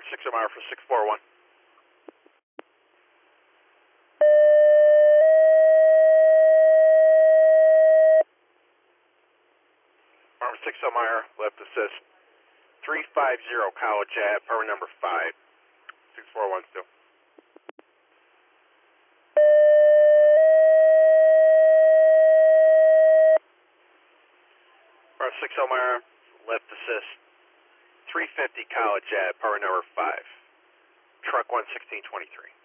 6 mile for 641. Arm 6 Mile, left assist. 350 College Ave, power number 5. 641 still. Arm 6 Mile, left assist. 350 College Ave, power number 5. Truck 11623.